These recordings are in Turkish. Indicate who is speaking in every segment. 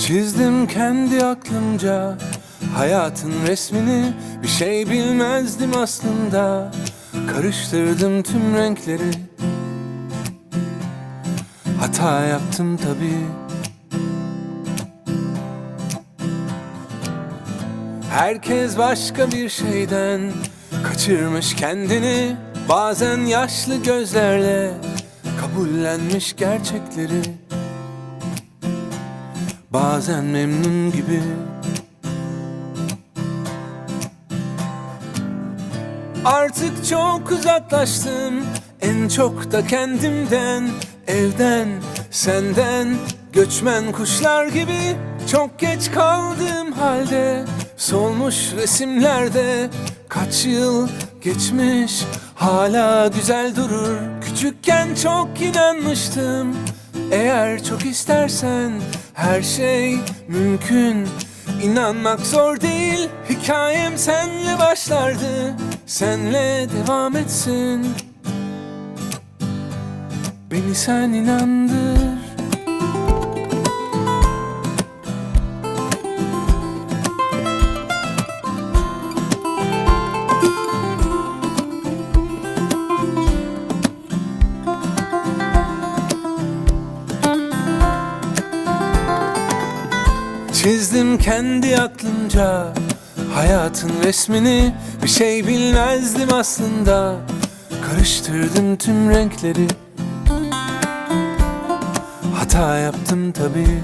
Speaker 1: Çizdim kendi aklımca hayatın resmini. Bir şey bilmezdim aslında. Karıştırdım tüm renkleri. Hata yaptım tabii. Herkes başka bir şeyden kaçırmış kendini. Bazen yaşlı gözlerle kabullenmiş gerçekleri. Bazen memnun gibi. Artık çok uzaklaştım, en çok da kendimden, evden, senden. Göçmen kuşlar gibi çok geç kaldığım halde solmuş resimlerde. Kaç yıl geçmiş, hala güzel durur. Küçükken çok inanmıştım, eğer çok istersen her şey mümkün. İnanmak zor değil, hikayem senle başlardı, senle devam etsin. Beni sen inandır. Çizdim kendi aklımca hayatın resmini. Bir şey bilmezdim aslında. Karıştırdım tüm renkleri. Hata yaptım tabii.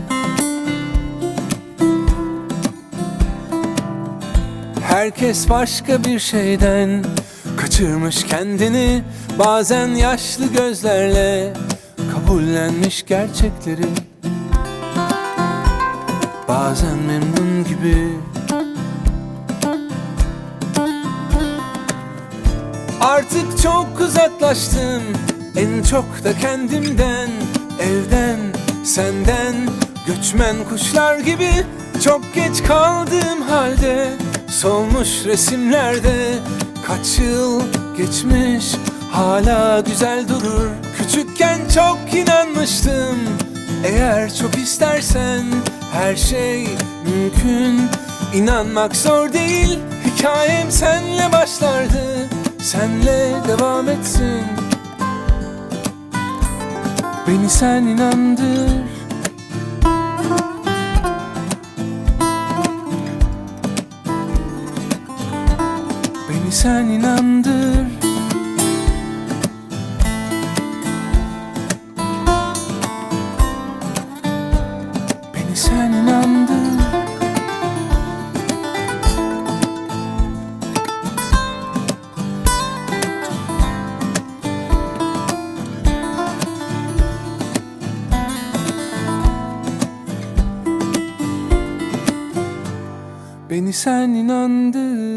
Speaker 1: Herkes başka bir şeyden kaçırmış kendini. Bazen yaşlı gözlerle kabullenmiş gerçekleri. Bazen memnun gibi. Artık çok uzaklaştım, en çok da kendimden, evden, senden. Göçmen kuşlar gibi çok geç kaldığım halde solmuş resimlerde. Kaç yıl geçmiş, hala güzel durur. Küçükken çok inanmıştım, eğer çok istersen her şey mümkün. İnanmak zor değil, hikayem senle başlardı, senle devam etsin. Beni sen inandır. Beni sen inandır. Beni sen inandır. Beni sen inandır.